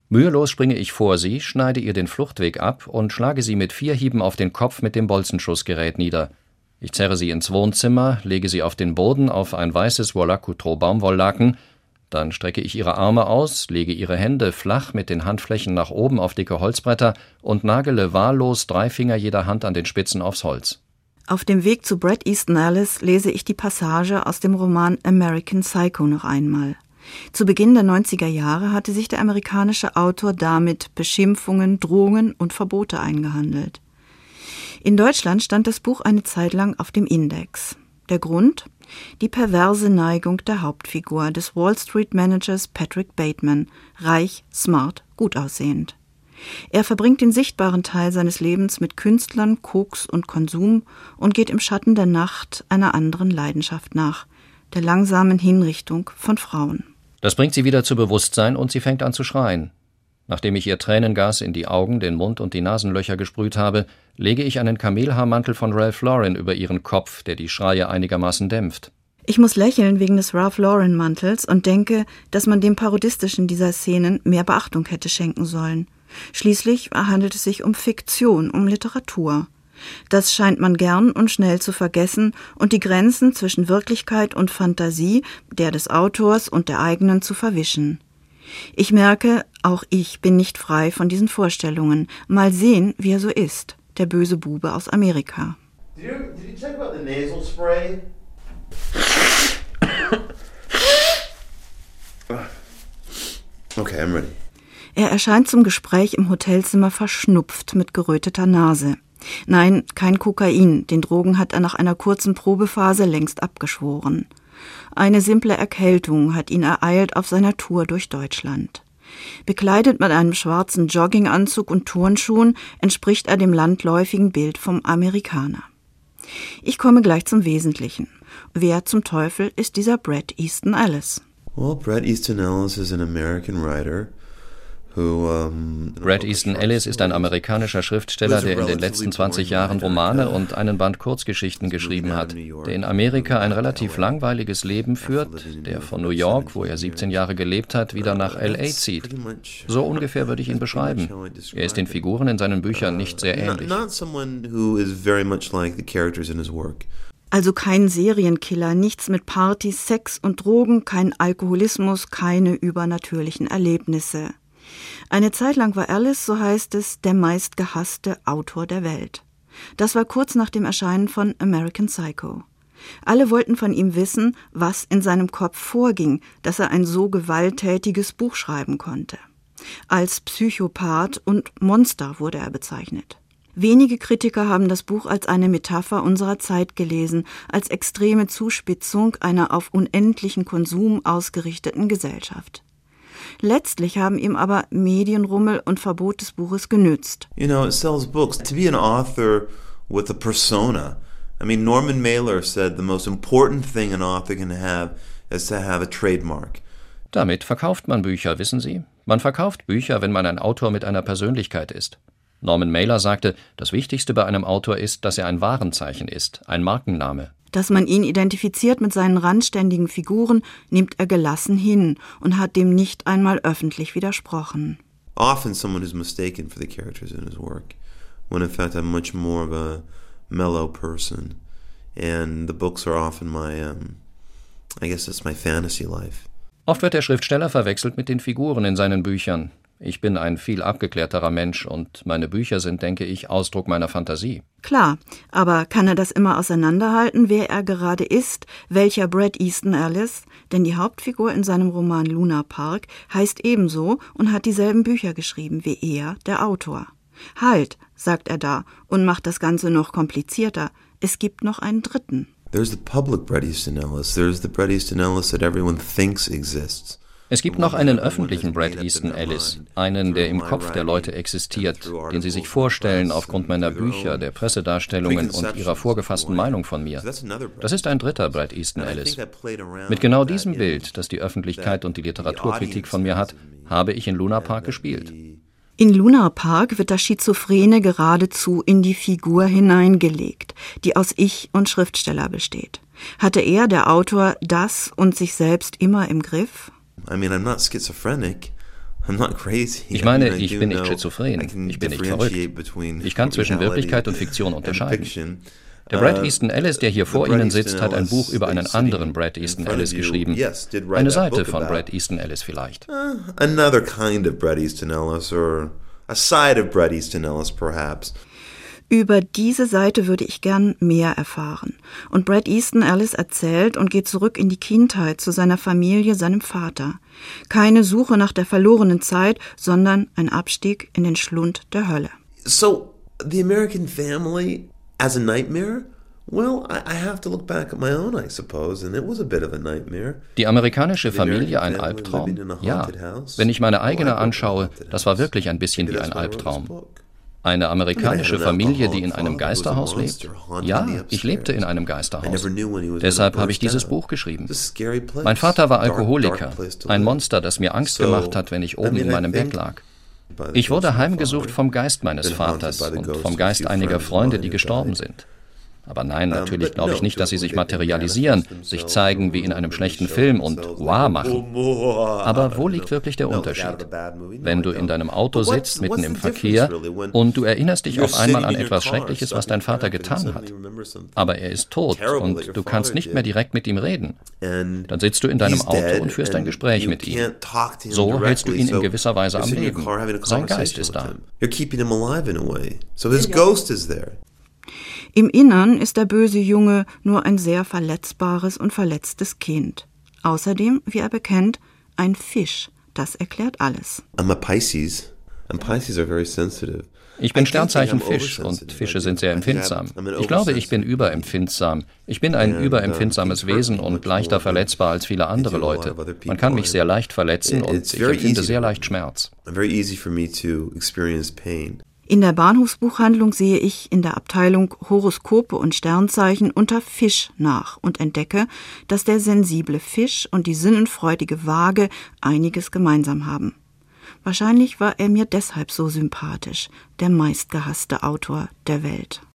Mühelos springe ich vor sie, schneide ihr den Fluchtweg ab und schlage sie mit 4 Hieben auf den Kopf mit dem Bolzenschussgerät nieder. Ich zerre sie ins Wohnzimmer, lege sie auf den Boden auf ein weißes Voilà-Coutreau-Baumwolllaken, dann strecke ich ihre Arme aus, lege ihre Hände flach mit den Handflächen nach oben auf dicke Holzbretter und nagele wahllos 3 Finger jeder Hand an den Spitzen aufs Holz. Auf dem Weg zu Bret Easton Ellis lese ich die Passage aus dem Roman American Psycho noch einmal. Zu Beginn der 90er Jahre hatte sich der amerikanische Autor damit Beschimpfungen, Drohungen und Verbote eingehandelt. In Deutschland stand das Buch eine Zeit lang auf dem Index. Der Grund? Die perverse Neigung der Hauptfigur des Wall-Street-Managers Patrick Bateman, reich, smart, gut aussehend. Er verbringt den sichtbaren Teil seines Lebens mit Künstlern, Koks und Konsum und geht im Schatten der Nacht einer anderen Leidenschaft nach, der langsamen Hinrichtung von Frauen. Das bringt sie wieder zu Bewusstsein und sie fängt an zu schreien. Nachdem ich ihr Tränengas in die Augen, den Mund und die Nasenlöcher gesprüht habe, lege ich einen Kamelhaarmantel von Ralph Lauren über ihren Kopf, der die Schreie einigermaßen dämpft. Ich muss lächeln wegen des Ralph Lauren Mantels und denke, dass man dem Parodistischen dieser Szenen mehr Beachtung hätte schenken sollen. Schließlich handelt es sich um Fiktion, um Literatur. Das scheint man gern und schnell zu vergessen und die Grenzen zwischen Wirklichkeit und Fantasie, der des Autors und der eigenen, zu verwischen. Ich merke, auch ich bin nicht frei von diesen Vorstellungen. Mal sehen, wie er so ist, der böse Bube aus Amerika. Did you check about the nasal spray? Okay, I'm ready. Er erscheint zum Gespräch im Hotelzimmer verschnupft mit geröteter Nase. Nein, kein Kokain, den Drogen hat er nach einer kurzen Probephase längst abgeschworen. Eine simple Erkältung hat ihn ereilt auf seiner Tour durch Deutschland. Bekleidet mit einem schwarzen Jogginganzug und Turnschuhen entspricht er dem landläufigen Bild vom Amerikaner. Ich komme gleich zum Wesentlichen. Wer zum Teufel ist dieser Bret Easton Ellis? Well, Bret Easton Ellis is an American writer. Bret Easton Ellis ist ein amerikanischer Schriftsteller, der in den letzten 20 Jahren Romane und einen Band Kurzgeschichten geschrieben hat, der in Amerika ein relativ langweiliges Leben führt, der von New York, wo er 17 Jahre gelebt hat, wieder nach L.A. zieht. So ungefähr würde ich ihn beschreiben. Er ist den Figuren in seinen Büchern nicht sehr ähnlich. Also kein Serienkiller, nichts mit Partys, Sex und Drogen, kein Alkoholismus, keine übernatürlichen Erlebnisse. Eine Zeit lang war Ellis, so heißt es, der meistgehasste Autor der Welt. Das war kurz nach dem Erscheinen von American Psycho. Alle wollten von ihm wissen, was in seinem Kopf vorging, dass er ein so gewalttätiges Buch schreiben konnte. Als Psychopath und Monster wurde er bezeichnet. Wenige Kritiker haben das Buch als eine Metapher unserer Zeit gelesen, als extreme Zuspitzung einer auf unendlichen Konsum ausgerichteten Gesellschaft. Letztlich haben ihm aber Medienrummel und Verbot des Buches genützt. You know, it sells books. To be an author with a persona. I mean, Norman Mailer said the most important thing an author can have is to have a trademark. Damit verkauft man Bücher, wissen Sie? Man verkauft Bücher, wenn man ein Autor mit einer Persönlichkeit ist. Norman Mailer sagte, das Wichtigste bei einem Autor ist, dass er ein Warenzeichen ist, ein Markenname. Dass man ihn identifiziert mit seinen randständigen Figuren, nimmt er gelassen hin und hat dem nicht einmal öffentlich widersprochen. Often someone who's mistaken for the characters in his work, when in fact I'm much more of a mellow person, and the books are often my, I guess it's my fantasy life. Oft wird der Schriftsteller verwechselt mit den Figuren in seinen Büchern. Ich bin ein viel abgeklärterer Mensch und meine Bücher sind, denke ich, Ausdruck meiner Fantasie. Klar, aber kann er das immer auseinanderhalten, wer er gerade ist, welcher Bret Easton Ellis? Denn die Hauptfigur in seinem Roman Luna Park heißt ebenso und hat dieselben Bücher geschrieben wie er, der Autor. Halt, sagt er da und macht das Ganze noch komplizierter. Es gibt noch einen dritten. There's the public Bret Easton Ellis. There's the Bret Easton Ellis that everyone thinks exists. Es gibt noch einen öffentlichen Bret Easton Ellis, einen, der im Kopf der Leute existiert, den sie sich vorstellen aufgrund meiner Bücher, der Pressedarstellungen und ihrer vorgefassten Meinung von mir. Das ist ein dritter Bret Easton Ellis. Mit genau diesem Bild, das die Öffentlichkeit und die Literaturkritik von mir hat, habe ich in Luna Park gespielt. In Luna Park wird das Schizophrene geradezu in die Figur hineingelegt, die aus Ich und Schriftsteller besteht. Hatte er, der Autor, das und sich selbst immer im Griff? I mean, I'm not schizophrenic. Ich meine, ich bin nicht schizophren, ich bin nicht verrückt. Ich kann zwischen Wirklichkeit und Fiktion unterscheiden. Der Bret Easton Ellis, der hier vor Ihnen sitzt, hat ein Buch über einen anderen Bret Easton Ellis geschrieben. Eine Seite von Bret Easton Ellis vielleicht. Another kind of Bret Easton Ellis or a side of Bret Easton Ellis perhaps. Über diese Seite würde ich gern mehr erfahren. Und Bret Easton Ellis erzählt und geht zurück in die Kindheit, zu seiner Familie, seinem Vater. Keine Suche nach der verlorenen Zeit, sondern ein Abstieg in den Schlund der Hölle. So, the American family as a nightmare? Well, I have to look back at my own, I suppose, and it was a bit of a nightmare. Die amerikanische Familie ein Albtraum? Ja. Wenn ich meine eigene anschaue, das war wirklich ein bisschen wie ein Albtraum. Eine amerikanische Familie, die in einem Geisterhaus lebt? Ja, ich lebte in einem Geisterhaus. Deshalb habe ich dieses Buch geschrieben. Mein Vater war Alkoholiker, ein Monster, das mir Angst gemacht hat, wenn ich oben in meinem Bett lag. Ich wurde heimgesucht vom Geist meines Vaters und vom Geist einiger Freunde, die gestorben sind. Aber nein, natürlich glaube ich nicht, dass sie sich materialisieren, sich zeigen wie in einem schlechten Film und wow machen. Aber wo liegt wirklich der Unterschied? Wenn du in deinem Auto sitzt, mitten im Verkehr, und du erinnerst dich auf einmal an etwas Schreckliches, was dein Vater getan hat. Aber er ist tot und du kannst nicht mehr direkt mit ihm reden. Dann sitzt du in deinem Auto und führst ein Gespräch mit ihm. So hältst du ihn in gewisser Weise am Leben. Sein Geist ist da. Im Innern ist der böse Junge nur ein sehr verletzbares und verletztes Kind. Außerdem, wie er bekennt, ein Fisch. Das erklärt alles. I'm a Pisces, and Pisces are very sensitive. Ich bin Sternzeichen Fisch und Fische sind sehr empfindsam. Ich glaube, ich bin überempfindsam. Ich bin ein überempfindsames Wesen und leichter verletzbar als viele andere Leute. Man kann mich sehr leicht verletzen und ich empfinde sehr leicht Schmerz. In der Bahnhofsbuchhandlung sehe ich in der Abteilung Horoskope und Sternzeichen unter Fisch nach und entdecke, dass der sensible Fisch und die sinnenfreudige Waage einiges gemeinsam haben. Wahrscheinlich war er mir deshalb so sympathisch, der meistgehasste Autor der Welt.